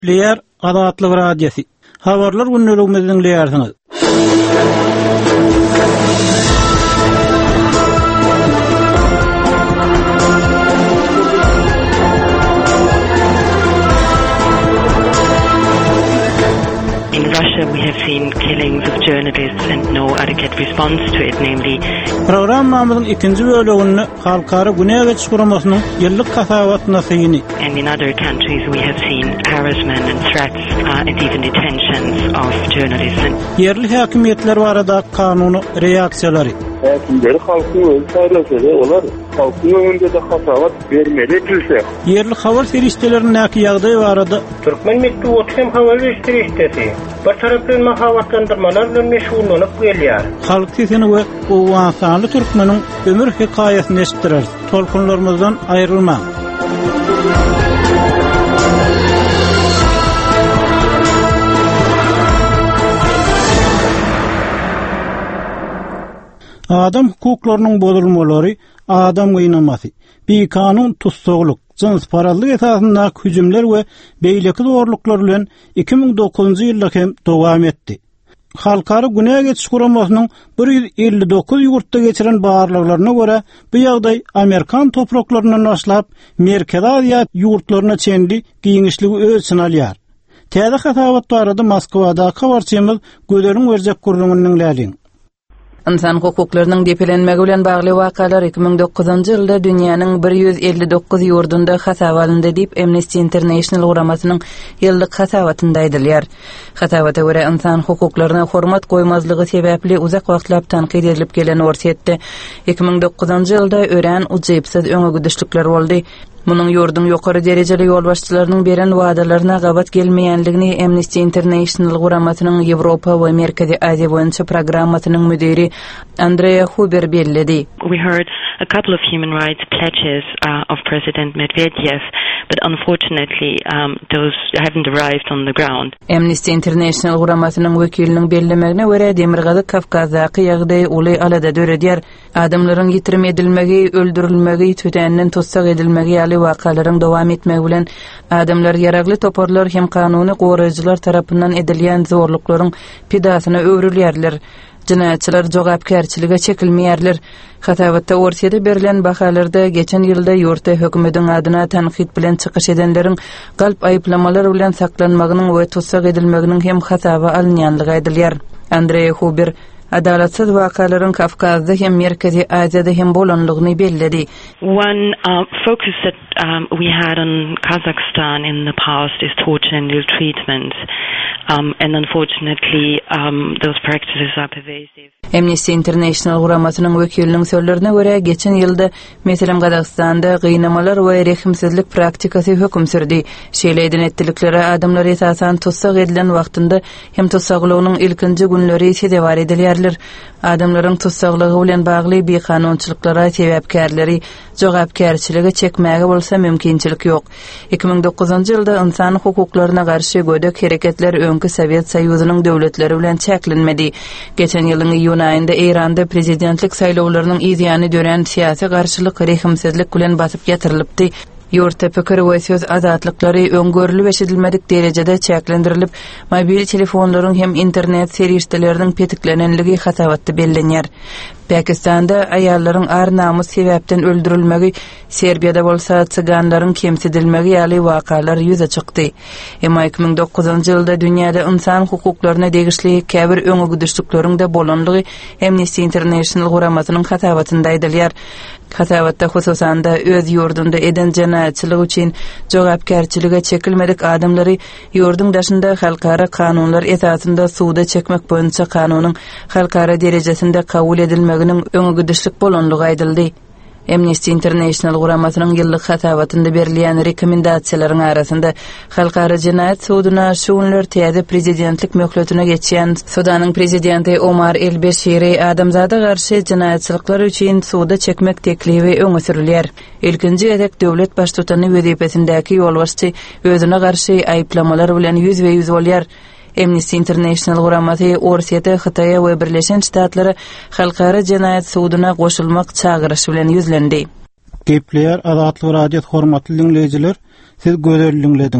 Gepleýär Azatlyk Radiosu. Habarlar günnäligimizi dinleýärsiňiz. In Russia we have seen killings of journalists and no adequate response to it, namely Programmamyzyň ikinji bölümini halkara Güney Geçiş Guramasynyň ýyllyk kasawatyna syny. and in other countries we have seen harassment and threats and even detentions of journalists. Yerli häkimetler barada kanuny reaksiýalary. Hakimleri halkın öz saýlasy, olar halkın önünde de hasawat bermeli edilse. Yerli habar serişdelerinin näki ýagdaý barada Türkmen metbuatı hem haber serişdesi. Bir tarafdan mahavatlandırmalarla meşgullanıp gelýär. halk sesini we Owganstanly türkmeniň ömür hikaýasyny eşitdirer. Tolkunlarymyzdan aýrylma. Adam hukuklarynyň bozulmalary, adam gynanmasy, kanun tutsaglyk, jins paralyk esasynda hüjümler we beýleki zorluklar bilen 2009-njy ýylda hem dowam etdi. Halkara Güney Geçiş Guramasynyň 159 ýurtda geçiren barlyklaryna görä, bu ýagdaý Amerikan topraklarynyň başlap Merkezi Aziýa ýurtlaryna çenli giňişligi ölçüni alýar. Täze hasawat barada Moskwada habarçymyz Göderiň Berjek gurulmagynyň läliň. İnsan hukuklarynyň depelenmegi bilen bagly wakalar 2009-njy ýylda dünýäniň 159 ýurdunda hasawalyndy diýip Amnesty International guramasynyň ýyllyk hasawatynda aýdylýar. Hasawata görä insan hukuklaryna hormat goýmazlygy sebäpli uzak wagtlap tanqid edilip gelen orsetde 2009-njy ýylda ören ujypsyz öňe boldy. Munyň ýurdun ýokary derejeli ýol başçylarynyň beren wadalaryna gabat gelmeýänligini Amnesty International guramasynyň Ýewropa we Merkezi Aziýa boýunça programmasynyň müdiri Andrea Huber bellidi. We heard a couple of human rights pledges of President Medvedev, but unfortunately those haven't arrived on the ground. Amnesty International guramasynyň wekiliniň bellemegine görä Demirgazy Kafkazdaky ýagdaý uly alada döredýär. Adamlaryň ýitirim edilmegi, öldürilmegi, tötänden tutsak edilmegi ýaly wakalaryň dowam etmegi bilen adamlar ýaragly toporlar hem kanuny goraýjylar tarapyndan edilýän zorluklaryň pidasyna öwrülýärler. Cinayetçiler jogapkärçilige çekilmeýärler. Hasawatda ortaya berilen bahalarda geçen ýylda ýurtda hökümetiň adyna tanqid bilen çykyş edenleriň galp aýplamalary bilen saklanmagynyň we tutsak edilmeginiň hem hasawa alınýanlygy aýdylýar. Andrea Huber adalatsyz wakalaryň Kafkazda hem Merkezi Aziýada hem bolanlygyny belledi. One focus that we had on Kazakhstan in the past is torture and ill treatment. And unfortunately those practices are pervasive. Amnesty International guramasynyň wekiliniň sözlerine görä geçen ýylda meselem Kazakstanda gynamalar we rehimsizlik praktikasy hökm sürdi. Şeýleýden etdilikleri adamlar esasan tutsak edilen wagtynda hem tutsaklygynyň ilkinji günleri sedewar edilýärler. Adamlaryň tutsaklygy bilen bagly bir kanunçylyklara sebäpkärleri jogapkärçiligi çekmäge bolsa mümkinçilik ýok. 2009-njy ýylda insan hukuklaryna garşy gödek hereketler öňkü Sowet Soýuzynyň döwletleri bilen çäklenmedi. Geçen ýylyň ýyny aýynda Iranda prezidentlik saýlawlarynyň izýany dören siýasy garşylyk rehimsizlik bilen basyp ýatyrylypdy. Ýurtda pikir we söz azatlyklary öňgörülip eşidilmedik derejede çäklendirilip, mobil telefonlaryň hem internet serişdeleriniň petiklenenligi hasawatda bellenýär. Pakistanda aýallaryň ar namus sebäpden öldürilmegi, Serbiýada bolsa çyganlaryň kemsidilmegi ýaly wakalar ýüze çykdy. Emma 2009-njy ýylda dünýäde insan hukuklaryna degişli käbir öňe güdüşlikleriň de bolanlygy Amnesty International guramasynyň hasawatynda aýdylýar. Hasawatda hususan da öz ýurdunda eden jinayetçilik üçin jogapkärçilige çekilmedik adamlary ýurdun daşynda halkara kanunlar esasynda suwda çekmek boýunça kanunyň halkara derejesinde kabul edilmeginiň öňe güdüşlik bolanlygy aýdyldy. Amnesty International guramasynyň ýyllyk hasawatynda berilýän rekomendasiýalaryň arasynda halkara jinayet suwdyna şuňlar täze prezidentlik möhletine geçýän Sudanyň prezidenti Omar el-Beshiri adamzada garşy jinayetçilikler üçin suwda çekmek teklibi öňe sürilýär. Ilkinji edek döwlet baştutany wezipesindäki ýolbaşçy özüne garşy aýplamalar bilen ýüz bolýar. Amnesty International guramasy Orsiýete, Hytaýa we Birleşen Ştatlary halkara jinayet suwdyna goşulmak çağırışı bilen ýüzlendi. Gepleýär Azatlyk Radio hormatly dinleýijiler, siz gözelliňlediňiz.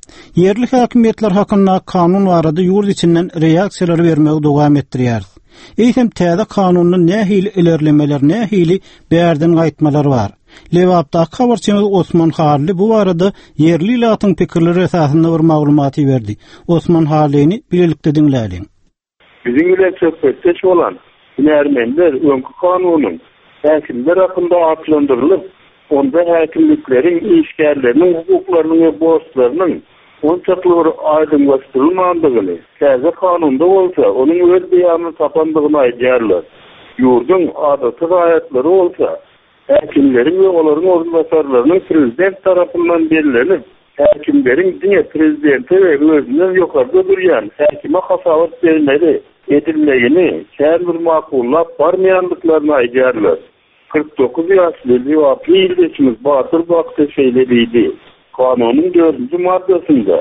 Yerli hakimiyetler hakkında kanun varada yurt içinden reaksiyalar vermeye devam ettirýär. Eýsem täze kanunun nähili ilerlemeler, nähili bärden gaýtmalar var. Lewapda habarçymyz Osman Halli bu arada yerli ilatyň pikirleri esasında bir maglumaty berdi. Osman Hallini bilelikde dinläliň. Bizim bilen söhbetdeş olan Ermeniler öňkü kanunun häkimler hakkında atlandyrılıp, onda häkimliklerin işgärlerinin hukuklarynyň we borçlarynyň onçakly bir aýdynlaşdyrylmadygyny, täze kanunda bolsa, onuň öz beýanyny tapandygyny aýdýarlar. Ýurdun adaty gaýatlary bolsa, häkimlerin we olaryň orunbaşarlarynyň prezident tarapyndan berilenip, häkimlerin diňe prezidenti we özünden ýokarda durýan häkime hasawat berilmeli edilmegini kär bir makullap barmaýandyklaryny aýdýarlar. 49 ýaşly Lewaply ildeçimiz Batyr Bakty şeýlediydi. Kanunun 4. maddesinde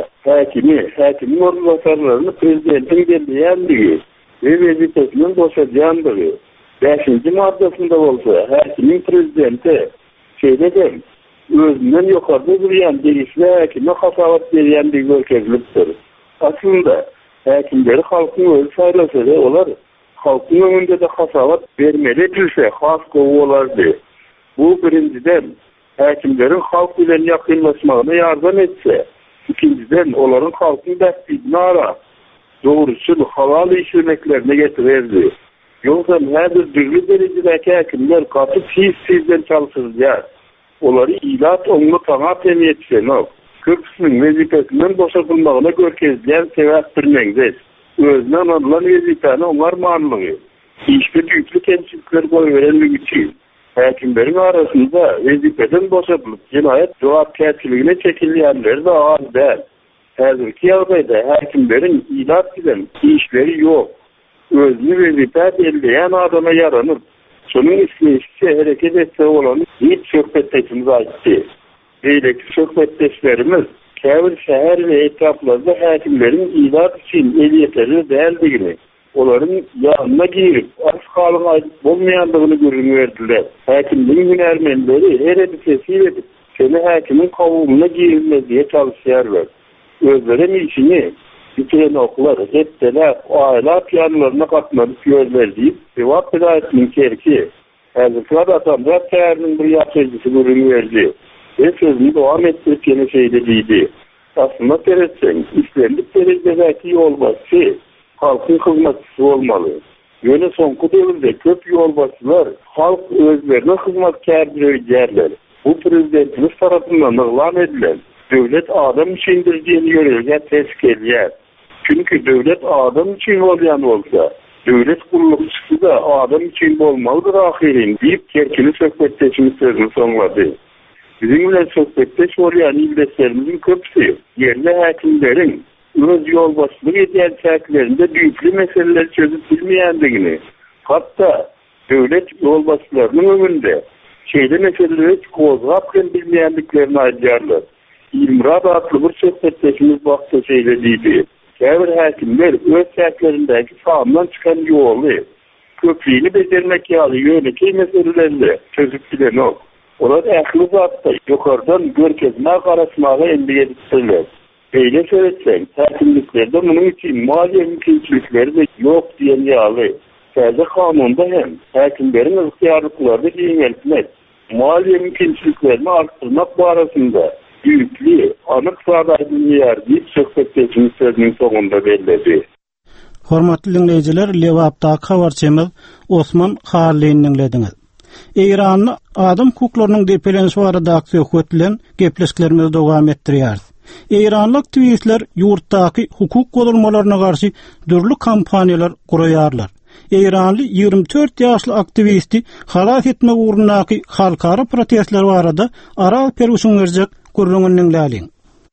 häkimin orunbaşarlaryny prezidentin belirleýändigi we wezipesinden boşadýandygy. 5. maddesinde bolsa häkimin prezidenti şeýleden özünden ýokarda durýan degişli häkime hasawat berýändigi görkezlipdir. Aslında häkimleri halkyň öz saýlasy, olar halkyň öňünde de hasawat bermeli edilse has gowy bolardy. Bu birinciden häkimlerin halk bilen ýakynlaşmagyna ýardam etse, ikinciden olaryň halkyň dästini ara, dogruçul halal işlemeklerine getirerdi. Ýoksa häzir düzgün derejedäki häkimler gaty sizden çalışyrlar. Olary ilat oňly taňa temýetseler. Köpüsiniň wezipesinden boşatylmagyna görkezleýän sebäp bilmeňiz. Özünden alynan wezipany onlar manlygy. Hiçbir tüýklü kemçilikler goýbereligi üçin häkimlerin arasında wezipeden boşatylyp cinayet jogapkärçiligine çekilýänler de az däl. Häzirki ýagdaýda häkimlerin ilat bilen işleri ýok. Özünü wezipe belleýän adama ýaranyp, şonuň işleýişçe hereket etse bolan hiç söhbetdeşimiz aýtdy. Beýleki söhbetdeşlerimiz käbir şäher we etraplarda häkimlerin ilat üçin eliýetleri däldigini, olaryň ýanyna girip aşgalyň aýdyp bolmaýandygyny görüňerdiler. Häkimliň hünärmenleri her edip edip, şonu häkimin kawulyna girilmediye çalışýarlar. Özlerinin işini bitiren oklar hepdeler aile planlarına katlanıp gözlerleyip cevap edayetinin kerki häzirki adamlar täärinin bir ýaşaýjysy görüňerdi. Ve sözünü devam ettirip yeni şeýlediydi. Aslında teretseň, işlerlik derejedäki ýolbaşçy halkyň hyzmatçysy bolmaly. Ýöne soňky döwürde köp ýolbaşçylar halk özlerine hyzmatkär edýärler. Bu prezidentimiz tarapyndan elan edilen döwlet adam üçindir diýen ýörelige tesik edýär. Çünkü döwlet adam üçin bolýan bolsa, döwlet guruluşçysy da adam üçin bolmalydyr ahirin diýip kerkini söhbetdeşimiz sözüni soňlady. Bizim bilen söhbetdeş bolýan ildeşlerimizin köpüsi yerli häkimlerin öz ýolbaşçylyk edýän çäklerinde düýpli meseleler çözüp bilmeýändigini, hatda döwlet ýolbaşçylarynyň öňünde şeýle meseleleri kozgap bilmeýändiklerini aýdýarlar. İlmurad adlı bir söhbetdeşimiz Bakty şeýlediydi. Käbir häkimler öz çäklerindäki sağımdan çıkan ýoly, köpligini bejermek ýaly ýöneki meselelerle çözüp bilenok. Olar ähli zatda ýokardan görkezme garaşmaga endig edipdirler. Beýle söýetsek, häkimliklerde munyň üçin maliýe mümkinçilikleri de ýok diýen ýaly. Täze kanunda hem häkimlerin ygtyýarlyklaryny giňeltmek, maliýe mümkinçiliklerini artdyrmak barasynda büyükli, anyk sadaýdynýar diýip söhbetdeşimiz sözüniň soňunda bellädi. Hormatly dinleýijiler, Lewapda habarçymyz Osman Hallini dinlediňiz. Eýranyň adam hukuklarynyň depelenişi barada aksiýetilen gepleşiklerimizi dowam etdirýär. Eýranly aktivistler ýurtdaky hukuk golulmalaryna garşy dürli kampaniýalar guraýarlar. Eýranly 24 ýaşly aktivisti halas etmek uğrundaky halkara protestler barada aral peruşun berjek gurrungyň läliň.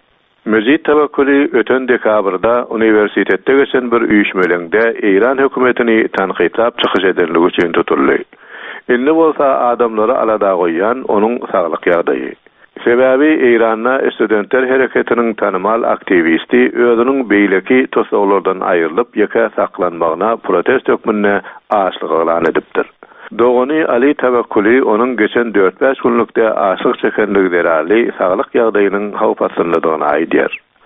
Mezit Tawakkuli öten dekabrda universitetde geçen bir üýüşmeleňde Eýran hökümetini tanqytlap çykyş ederligi üçin tutuldy. Indi bolsa adamlary alada goýan onuň saglyk ýagdaýy. Sebäbi Eýranda studentler hereketiniň tanymal aktivisti özüniň beýleki tosaglardan aýrylyp ýeka saklanmagyna protest hökmüne aşlyk elan edipdir. Dogany Ali Tawakkuli onuň geçen 4-5 günlükde aşlyk çekenligi derali saglyk ýagdaýynyň hawpasynlygyny aýdýar.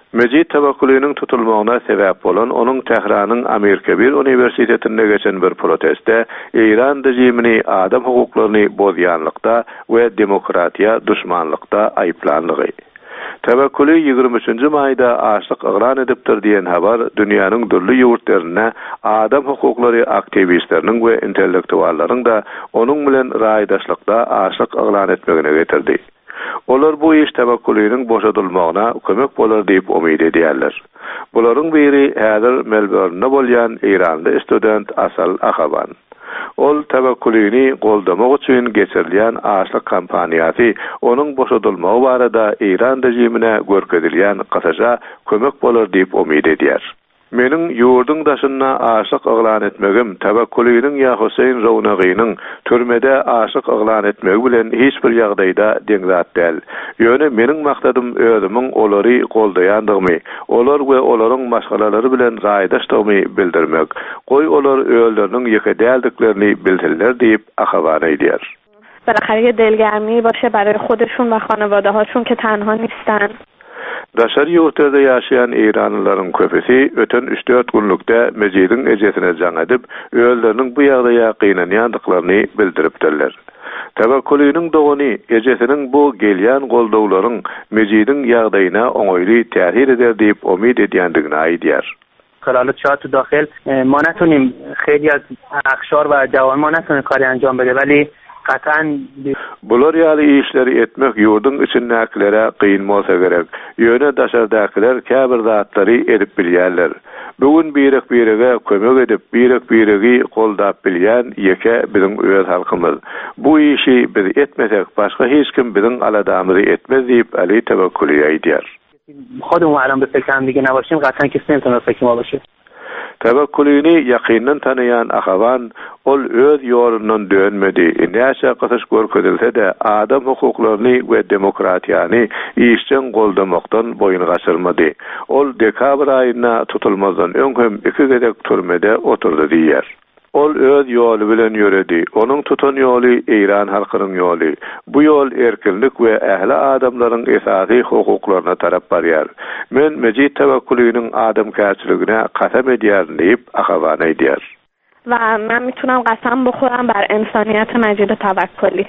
Mejit Tabakkulynyň tutulmagyna sebäp bolan onuň Tehranyň Amerika bir universitetinde geçen bir protestde İran rejimini adam hukuklaryny bozýanlykda we demokratiýa düşmanlykda aýplandygy. Tabakkuly 23-nji maýda açlyk ýylan edipdir diýen habar dünýäniň dürli ýurtlaryna adam hukuklary aktivistleriniň we intellektuallaryň da onuň bilen raýdaşlykda açlyk ýylan etmegine getirdi. Olar bu iş Tabakkulynyň boşadylmagyna kömek bolar diýip umyt edýärler. Bularyň biri häzir Melbourne'de bolýan İranly student Asal Akaban. Ol Tabakkulyny goldamak üçin geçirilýän açlyk kampaniýasy onuň boşadylmagy barada İran rejimine görkezilýän gasaja kömek bolar diýip umyt edýär. Meniň ýurdun daşyna açlyk ýylan etmegim Tabakkulynyň ýa Husayn Rawnagynyň türmede açlyk ýylan etmegi bilen hiç bir ýagdaýda deňzat däl. Ýöne meniň maksadym özümiň olary goldaýandygymy, olar we olaryň maşgalalary bilen raýdaşdygymy bildirmek. Goý olar öýleriniň ýeke däldiklerini bildirler diýip Akaban aýdýar. بالاخره دلگرمی باشه برای خودشون و خانواده‌هاشون که تنها نیستن. Daşary ýurtlarda ýaşaýan İranlylaryň köpesi öten 3-4 günlükde Mejidin ejesine jaň edip, öýleriniň bu ýagdaýa gynanýandyklaryny bildiripdirler. Tabakkulynyň dogany ejesiniň bu gelýän goldawlaryň Mejidin ýagdaýyna oňoýly täsir eder diýip umyt edýändigini aýdýar. حالا شاید تو داخل ما نتونیم خیلی از اقشار و جوان ما نتونیم کاری انجام بده ولی قطعاً bular ýaly işleri etmek ýurdun içindäkilere kıyın bolsa gerek. Ýöne daşardakiler käbir zatlary edip bilýärler. Bugün birek-birege kömek edip birek-biregi goldap bilýän ýeke biziň öz halkymyz. Bu işi biz etmesek başga hiç kim biziň aladamyzy etmez diýip Ali Tabakkuly aýdýar. خودمون الان به فکر هم دیگه نباشیم قطعاً کسی نمیتونه به فکر ما باشه. Tabakkulyny ýakyndan tanıyan Akaban ol öz ýolundan dönmedi. Näçe gasaş görkezilse-de adam hukuklaryny we demokratiýany işçen goldamakdan boyun gaçyrmady. Ol dekabr aýyna tutulmazdan öňkem 2 gedek türmede oturdy diýer. Ol öz ýoly bilen ýöredi. Onuň tutan ýoly İran halkynyň ýoly. Bu ýol erkinlik we ähli adamlaryň esasy hukuklaryna tarap barýar. Men Mejit Tabakkulynyň adamkärçiligine qasam edýär diýip Akaban aýdýar. و من میتونم قسم بخورم بر انسانیت مجید توکلی.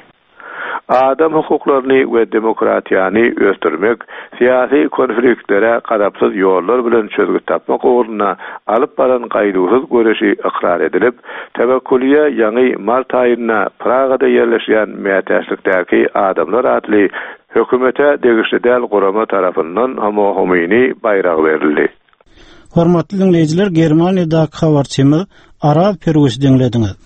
Adam hukuklaryny we demokratiýany ösdürmek, siyasi konfliktlere gadapsyz ýollar bilen çözgü tapmak uğruna alyp baran gaýdysyz göreşi ikrar edilip, Tabakkuly'a ýaňy mart aýyna Pragada ýerleşýän Mätäçlikdäki adamlar adly hökümete degişli däl gurama tarapyndan homohomini bayrag berildi. Hormatly dinleýijiler, Germaniýadaky habarçymy Araz Perwis dinlediňiz.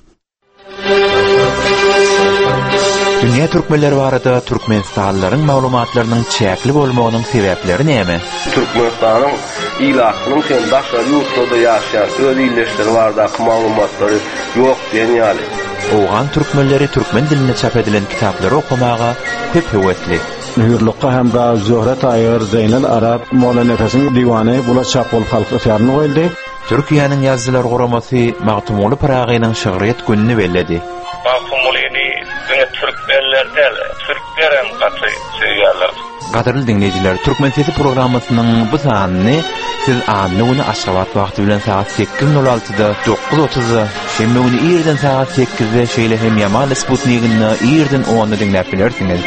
Dünya türkmenleri barada Türkmenistanlylaryň maglumatlarynyň çäkli bolmagynyň sebäpleri näme? Türkmenistanyň ilahynyň sen daşary ýurtlarda ýaşaýan öz illeşleri barada maglumatlary ýok diýenýärler. Owgan türkmenleri türkmen diline çap edilen kitaplary okumaga köp hewetli. Hürlükka hem de Zöhret Ayır, Zeynel Arap, Mola Nefes'in divanı bula çap olup halk ıfyarını koyuldu. Türkiýanyň ýazgylar guramasy Magtumuly Pragynyň şygryet gününi belledi. Magtumulyny türkmenlerde türklerin gaty söýýärler. Gaderli dinleyijiler, Türkmen Sesi programmasynyň bu sanyny siz anny güni Aşgabat wagty bilen saat 8:06-da 9:30-da, şembe güni ýerden saat 8-de şeýle hem Yamal Sputnik'ini ýerden 10-da dinläp bilersiňiz.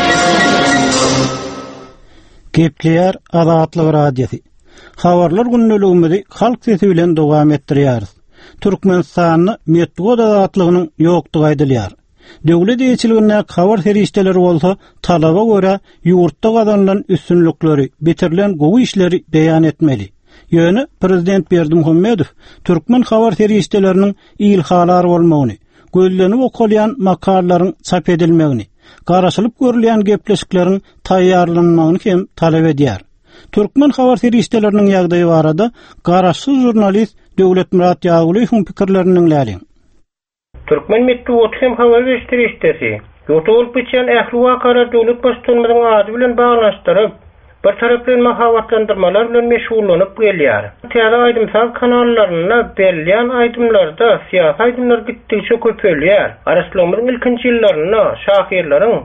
Gepleýär Azatlyk radiosi. Habarlar günneligimizi halk sesi bilen dowam etdirýäris. Türkmenistanyň medeniýet azatlygynyň ýokdugy aýdylýar. Döwlet ýeçiligine habar serişdeleri bolsa, talaba göre ýurtda gazanlan üstünlükleri, bitirilen gowy işleri beýan etmeli. Ýöne Prezident Berdimuhammedow türkmen habar serişdeleriniň ilhalary bolmagyny, gözlenip okulýan makalalaryň çap edilmegini, garaşylyp görülýän gepleşikleriň taýýarlanmagyny hem talap edýär. Türkmen habar serişdeleriniň ýagdaýy barada garaşsyz jurnalist Döwlet Murat Ýagulyň pikirlerini dinläýin. Türkmen medeniýet hem habar berişdirişdesi, ýurtda bitýän ähli wakara döwlet başçylarynyň ady bilen baglaşdyryp, bir tarapdan mahabatlandyrmalar bilen meşgullanyp gelýär. Täze aýdymsal kanallaryna berilýän aýdymlarda siyasi aýdymlar gitdikçe köpelýär. Araşdyrmaların ilkinji ýyllaryna şahyrlaryň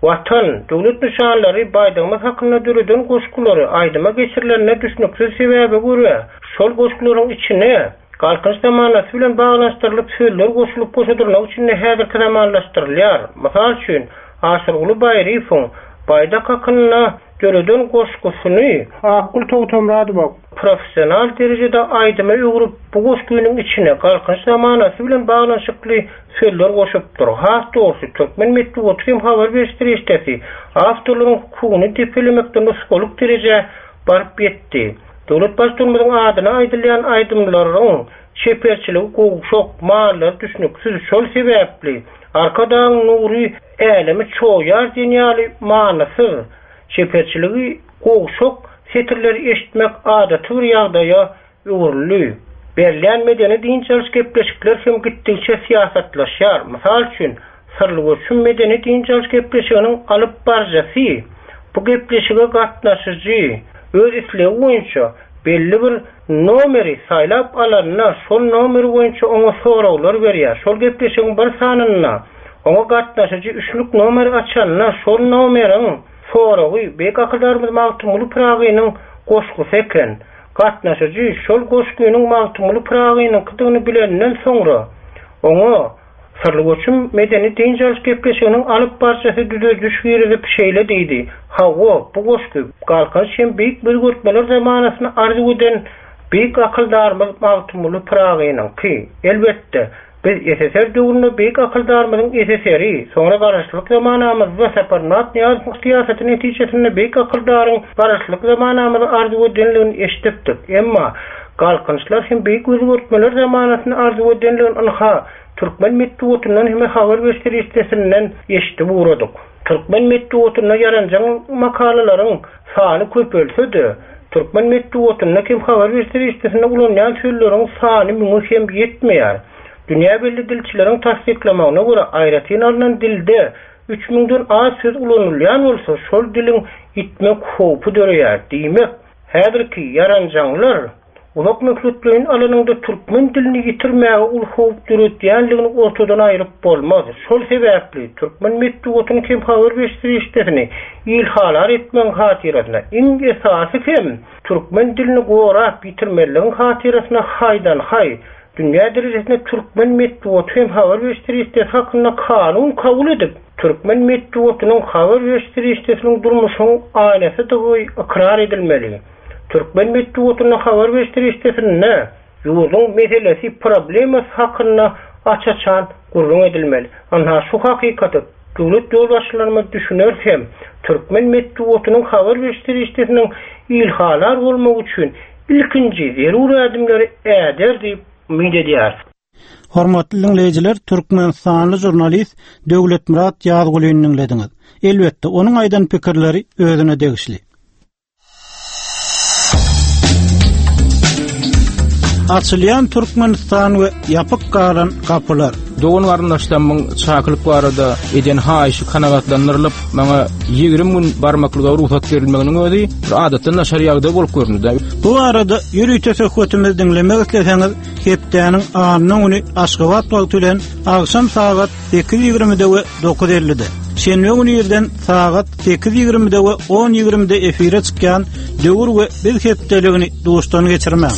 Watan, döwlet nişanlary baýdamaz hakynda düreden goşkulary aýdyma geçirilenine düşnüksiz sebäbi görä. Şol goşkularyň içine galkynç zamanlasy bilen baglanşdyrylyp söýler goşulyp goşadyrmak üçin häzirki zamanlaşdyrylýar. Mysal üçin, Aşyrguly Baýryfoň baýda hakynda düreden goşkusyny Akul Togtamradybow professional derejede aýdyma öwrüp bu goşkunyň içine galkynç zamanlasy bilen baglanşykly söýler goşupdyr. Has doğrusu Türkmen Medeniýet hem habar berişdirişdesi awtorlaryň hukugyny tepelemekden uskoluk dereje baryp ýetdi. Döwlet başçylygynyn adyna aýdylýan aýdymlaryň şeperçiligi gowşok mallar düşnüksiz şol sebäpli arkadan nuri elemi çoğyar dünýäli manasy şeperçiligi gowşok setirleri eşitmek adaty bir ýagdaýa öwrüli. Berlän medeni diňçilik gepleşikler hem gitdiňçe siýasatlaşýar. Mysal üçin, sırly göçüm medeni diňçilik gepleşiginiň alyp barjasy bu gepleşige gatnaşyjy öz isleги boýunça belli bir nomeri saýlap alanyna şol nomeri boýunça oňa sorawlar berýär. Şol gepleşigiň bir sanyna oňa gatnaşyjy üçlük nomeri açanyna şol nomeriň sorawy bek akyldarymyz magtumuly pragynyň goşgusy eken. Gatnaşyjy şol goşgunyň magtumuly pragynyň kydygyny bilenden soňra oňa sırly göçüm medeni diňçilik gepleşiginiň alyp barjasy düzüldüş berip şeýle diýdi. Hawa bu goşky galkynç hem büyük bir görtmeler zamanasyny arzu eden büyük akyldarymyz magtumuly pragynyň ki elbetde biz SSR döwründe büyük akyldarymyzyň SSR'i soňra garaşlyk zamanamyzda separnat ýa siýasaty netijesinde büyük akyldaryň garaşlyk zamanamyzy arzu edenligini eşitipdik. Emma galkynçlar hem büyük özgörtmeler zamanasyny arzu edenligini anha Türkmen Medeniýetinden hem habar berişdirişdesinden eşitip uğradyk. Türkmen Medeniýetinde ýaranjan makalalaryň sany köpelsede, Türkmen Medeniýetinde hem habar berişdirişdesinde ulanýan söýlerin sany mühim ýetmeýär. Dünýä belli dilçileriň tasdiklamagyna görä aýratyn alynan dilde 3000den az söz ulanylýan bolsa şol diliň gitmek howpy döreýär. Diýmek, häzirki ýaranjanlar ulak möhletlerin alanında Türkmen dilini yitirmäge ul howp döretýänligini ortadan aýryp bolmaz. Şol sebäpli Türkmen Medeniýetiň hem habar berişdirişdesini ilhalar etmek hatirasyna iň esasy hem Türkmen dilini gorap bitirmeligiň hatirasyna haýdan haý dünýä derejesinde Türkmen Medeniýeti hem habar berişdirişdesi hakynda kanun kabul edip Türkmen Medeniýetiň habar berişdirişdesiniň durmuşynyň aýnasy diýip ikrar edilmeli. Türkmen Medeniýetiň habar berişdirişdesinde ýoluň meselesi problemas hakynda açaçan gurrun edilmeli. Ana şu hakykaty döwlet ýolbaşçylarymyz düşüner hem Türkmen Medeniýetiň habar berişdirişdesiniň ilhalar bolmak üçin ilkinji zerur adymlary äder diýip umid edýär. Hormatly dinleýijiler, Türkmenistanly jurnalist Döwletmurat Ýazgulyny dinlediňiz. Elbetde onuň aýdan pikirleri özüne degişli. Açylýan Türkmenistan we ýapyk galan kapylar. Doğun garyndaşlarymyň çakylyk barada eden haýşy kanagatlandyrylyp, maňa 20 gün barmaklyga ruhsat berilmeginiň özi bir adatdan naşar ýagda bolup görünýär. Bu arada ýürüýte söhbetimizi dinlemek isleseňiz, hepdeniň anyň uny Aşgabat wagty bilen agşam saat 8:20-de we 9:50-de. Şenbe günü ýerden saat 8:20-de we 10:20-de efire çykýan döwür we biz hepdeligini dostdan geçirmek.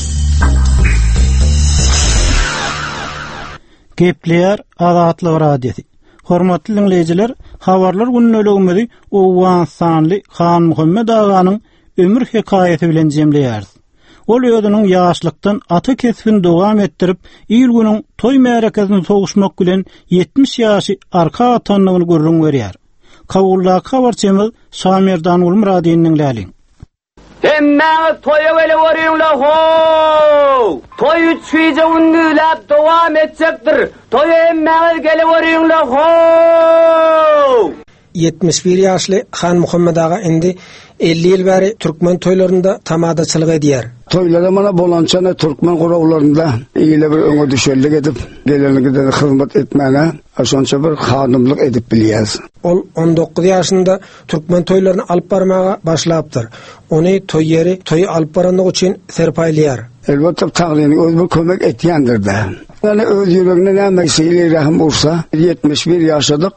Gepleýär Azatlyk radiosi. Hormatly dinleýijiler, habarlar günnäligimizi Owan Sanly Xan Muhammed aganyň ömür hekaýaty bilen jemleýär. Ol özüniň ýaşlykdan ata kesbini dowam etdirip, ýyl günüň toý märekesini soguşmak bilen 70 ýaşy arka atanlygyny görüň berýär. Kabulla habarçymyz Samerdan Ulmuradiýanyň läli. Emme toya vele varıyorlar ho. Toyu çiğce unlulap devam edecektir. Toya emme gele varıyorlar ho. 71 ýaşly Xan Muhammed aga indi 50 ýyl bäri Türkmen toýlarynda tamadaçylyk edýär. Toýlara mana bolançana Türkmen gorawlarynda ýyly bir öňe düşerlik edip, gelenliginde hyzmat etmäne, aşonça bir hanymlyk edip bilýär. Ol 19 ýaşynda Türkmen toýlaryny alyp barmaga başlapdyr. Ony toý ýeri toý alyp barandyk üçin serpaýlýar. Elbetde taglyny özü kömek etýändir de. Yani öz yüreğine näme rahim olsa 71 yaşadık.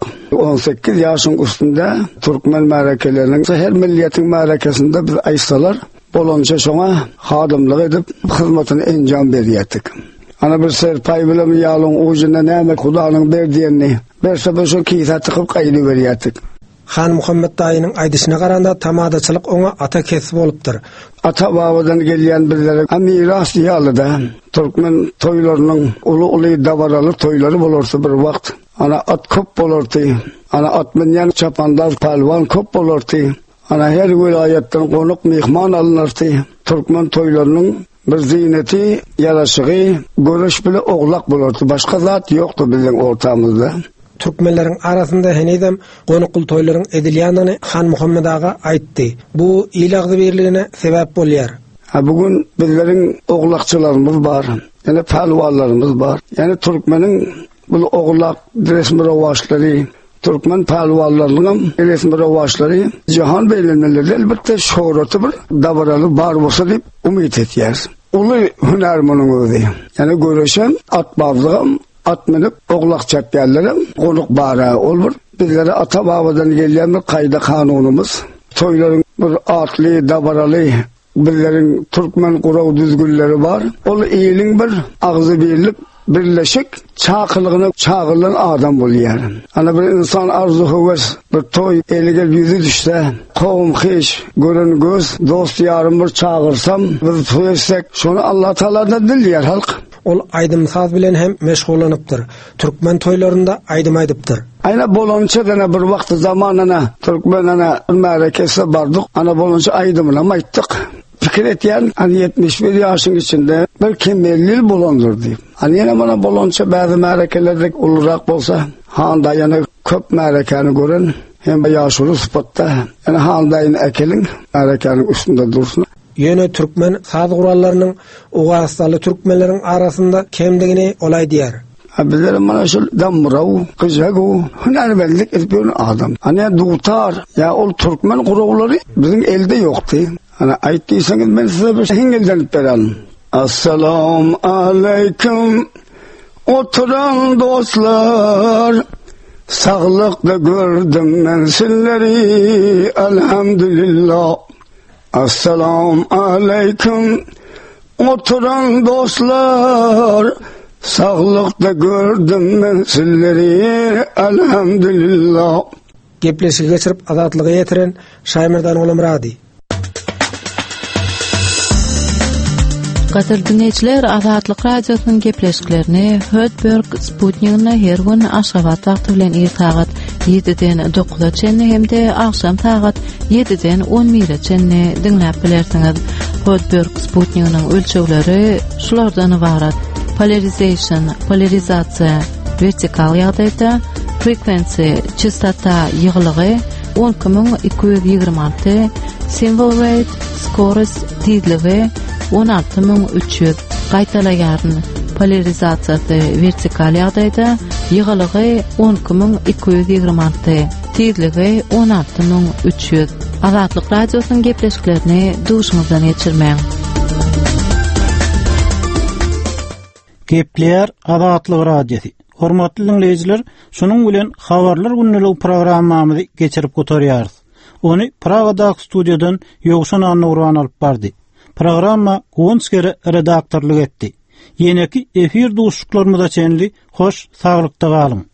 18 yaşın üstünde Türkmen märekelerinin her milletin märekesinde biz aysalar bolonca şoňa hadymlyk edip hyzmatyny enjam berýärdik. Ana bir serpay bilen ýalyň ujuna näme Hudaňyň berdiýeni berse şu kiýsa tykyp gaýdy berýärdik. Han Muhammed daýynyň aýdyşyna garanda tamadaçylyk oňa ata kesip bolupdyr. Ata babadan gelýän bizlere miras ýalyda Türkmen toýlarynyň uly dabaraly toýlary bolarsa bir wagt ana at köp bolardy. Ana at minýän çapandar palwan köp bolardy. Ana her vilayetden konuq mehman alınardy. Türkmen toýlarynyň bir zineti, ýaraşygy, görüş bilen oglak bolardy. Başga zat ýokdy biziň ortamyzda. Türkmenlerin arasında henidem konukul toyların edilýanyny Han Muhammed aga aýtdy. Bu ilagdy berligine sebäp bolýar. Bugün bizleriň oglakçylarymyz bar, ýani palwanlarymyz bar. Ýani Türkmeniň bu oglak resmi rawaşlary, Türkmen palwanlarynyň resmi rawaşlary jahan beýlenmelerinde elbetde şöhraty bir dabaraly bar bolsa diýip umyt etýär. Uly hünärmanyň özi. Ýani görüşen atbazlygym at minip oglak çapýarlarym gonuq bara olur. Bizlere ata babadan gelýän bir gaýda kanunumuz. Toýlaryň bir atly, dabaraly bizleriň Türkmen guraw düzgünleri bar. Ol ýylyň bir agzy birlik birleşik çaqylygyny çağırlan adam bolýar. Ana bir insan arzu höwes bir toy elige ýüzi düşse, kowum hiç gören göz, dost ýarym bir çağırsam, biz toýsek, şonu Allah Taala'dan dilýär halk. Ol aýdym saz bilen hem meşgulanypdyr. Türkmen toýlarynda aýdym aýdypdyr. Ayna bolonça dene bir wagt zamanana Türkmen ana märekesi bardyk. Ana bolonça aýdymla aýtdyk. Fikir etýän 71 ýaşyň içinde bir kemelli bolondur diýip. Ýene mana bolonça bäzi märekelerde ulrak bolsa, handa ýene köp märekeni gören hem ýaşuly spotda, ýene handaýyn ekeliň märekeniň üstünde dursun. Ýöne Türkmen saz gurallarynyň ugastaly türkmenleriň arasynda kemdigini olay diýär. Bizler mana şu damraw, gyjagu, hünärmenlik etýän adam. Ana dutar, ýa ol türkmen gurawlary biziň elde ýokdy. Ana aýtdysaňyz men size bir hengilden berem. Assalamu alaykum oturan dostlar. Sağlıkda gördüm men sizleri elhamdülillah. Assalamu alaykum oturan dostlar. Sağlıkda gördüm men sizleri elhamdülillah. Gepleşigi geçirip azatlygy ýetiren Şaýmyrdan Olamrady. Gatar dinleyijiler, Azatlyk radiosynyň gepleşiklerini Hödberg Sputnik'ne her gün aşgabat wagty bilen saat 7-den 9-a çenli hemde akşam saat 7-den 11-e çenli dinläp bilersiňiz. Hödberg Sputnik'niň ölçegleri şulardan ibarat: polarizatsiýa, vertikal ýagdaýda, frekwensi, çystata ýygylygy 10226, symbol rate, skorost, tezligi 16300. Gaýtalaýaryn polarizatsiýasy vertikal ýagdaýda ýygylygy 10226, tezligi 16300. Azatlyk radiosynyň gepleşiklerini duşumyzdan geçirmäň. Gepler Azatlyk radiosi. Hormatly dinleyijiler, şonuň bilen habarlar günlük programmamyzy geçirip gotarýarys. Ony Pragadaky studiýadan Ýogşan Anurwan alyp bardy. Programma Gonskere redaktorlyk etdi. Ýeneki efir duşuklarymyza çenli hoş, saglykda galyň.